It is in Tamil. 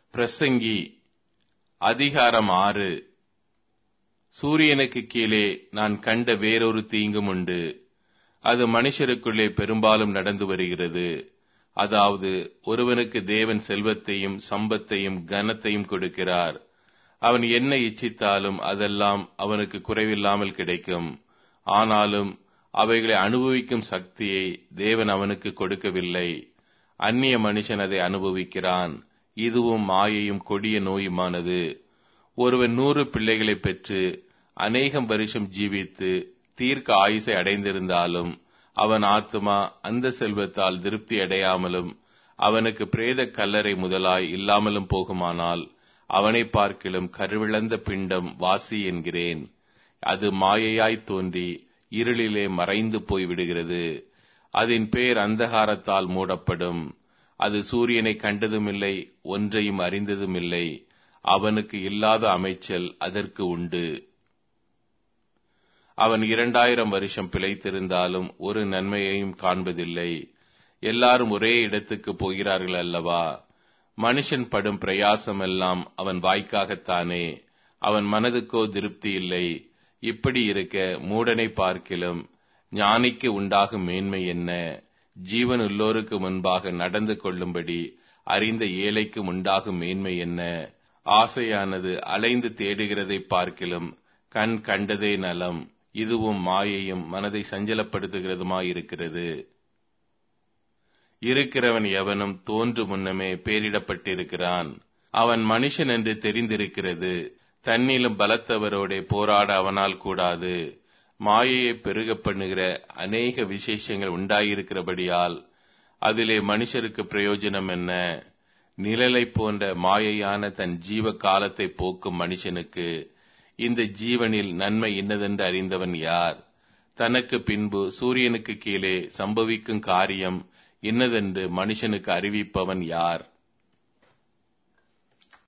பிரசங்கி அதிகாரம் 6. சூரியனுக்கு கீழே நான் கண்ட வேறொரு தீங்கும் உண்டு. அது மனுஷருக்குள்ளே பெரும்பாலும் நடந்து வருகிறது. அதாவது, ஒருவனுக்கு தேவன் செல்வத்தையும் சம்பத்தையும் கனத்தையும் கொடுக்கிறார். அவன் என்ன இச்சித்தாலும் அதெல்லாம் அவனுக்கு குறைவில்லாமல் கிடைக்கும். ஆனாலும் அவைகளை அனுபவிக்கும் சக்தியை தேவன் அவனுக்கு கொடுக்கவில்லை. அந்நிய மனுஷன் அதை அனுபவிக்கிறான். இதுவும் மாயையும் கொடிய நோயுமானது. ஒருவன் 100 பிள்ளைகளை பெற்று அநேகம் வருஷம் ஜீவித்து தீர்க்க ஆயுசை அடைந்திருந்தாலும் அவன் ஆத்துமா அந்த செல்வத்தால் திருப்தி அடையாமலும் அவனுக்கு பிரேத கல்லறை முதலாய் இல்லாமலும் போகுமானால் அவனை பார்க்கிலும் கருவிழந்த பிண்டம் வாசி என்கிறேன். அது மாயையாய் தோன்றி இருளிலே மறைந்து போய் விடுகிறது. அதன் பேர் அந்தகாரத்தால் மூடப்படும். அது சூரியனை கண்டதுமில்லை, ஒன்றையும் அறிந்ததுமில்லை. அவனுக்கு இல்லாத அமைச்சல் அதற்கு உண்டு. அவன் 2000 வருஷம் பிழைத்திருந்தாலும் ஒரு நன்மையையும் காண்பதில்லை. எல்லாரும் ஒரே இடத்துக்கு போகிறார்கள் அல்லவா? மனுஷன் படும் பிரயாசமெல்லாம் அவன் வாய்க்காகத்தானே, அவன் மனதுக்கோ திருப்தி இல்லை. இப்படி இருக்க மூடனை பார்க்கிலும் ஞானிக்கு உண்டாகும் மேன்மை என்ன? ஜீவன் உள்ளோருக்கு முன்பாக நடந்து கொள்ளும்படி அறிந்த ஏழைக்கு உண்டாகும் மேன்மை என்ன? ஆசையானது அலைந்து தேடுகிறதை பார்க்கிலும் கண் கண்டதே நலம். இதுவும் மாயையும் மனதை சஞ்சலப்படுத்துகிறதுமாயிருக்கிறது. இருக்கிறவன் எவனும் தோன்று முன்னமே பேரிடப்பட்டிருக்கிறான். அவன் மனுஷன் என்று தெரிந்திருக்கிறது. தன்னிலும் பலத்தவரோடே போராட அவனால் கூடாது. மாயையை பெருக பண்ணுகிற அநேக விசேஷங்கள் உண்டாயிருக்கிறபடியால் அதிலே மனுஷருக்கு பிரயோஜனம் என்ன? நிழலை போன்ற மாயையான தன் ஜீவ காலத்தை போக்கும் மனுஷனுக்கு இந்த ஜீவனில் நன்மை இன்னதென்று அறிந்தவன் யார்? தனக்கு பின்பு சூரியனுக்கு கீழே சம்பவிக்கும் காரியம் இன்னதென்று மனுஷனுக்கு அறிவிப்பவன் யார்?